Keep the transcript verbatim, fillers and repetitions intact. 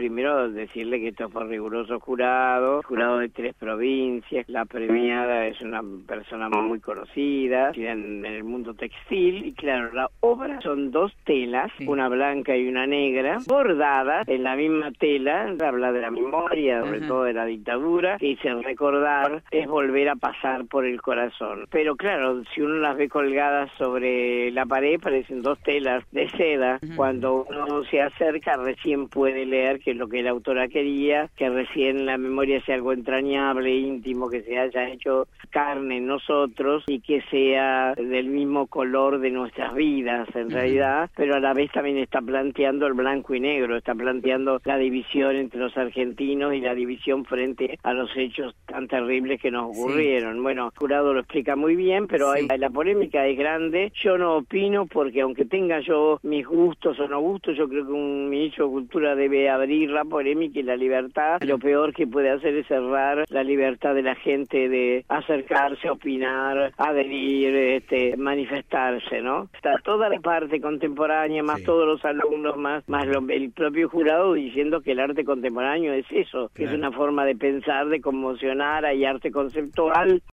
primero decirle que esto fue riguroso jurado, jurado de tres provincias, la premiada es una persona muy conocida en, en el mundo textil, y claro, la obra son dos telas, sí. una blanca y una negra, bordadas en la misma tela, habla de la memoria, sobre uh-huh. todo de la dictadura, que dice recordar es volver a pasar por el corazón. Pero claro, si uno las ve colgadas sobre la pared, parecen dos telas de seda. Uh-huh. Cuando uno se acerca, recién puede leer que es lo que la autora quería, que recién la memoria sea algo entrañable, íntimo, que se haya hecho carne en nosotros y que sea del mismo color de nuestras vidas, en uh-huh. realidad, pero a la vez también está planteando el blanco y negro, está planteando la división entre los argentinos y la división frente a los hechos tan terribles que nos ocurrieron. Sí. Bueno, el jurado lo explica muy bien, pero sí. hay, la polémica es grande. Yo no opino porque aunque tenga yo mis gustos o no gustos, yo creo que un ministro de Cultura debe abrir la polémica y la libertad. Lo peor que puede hacer es cerrar la libertad de la gente de acercarse, opinar, adherir, este, manifestarse, ¿no? Está toda la parte contemporánea, más sí. todos los alumnos, más, más lo, el propio jurado diciendo que el arte contemporáneo es eso, que claro. es una forma de pensar, de conmocionar, hay arte conceptual.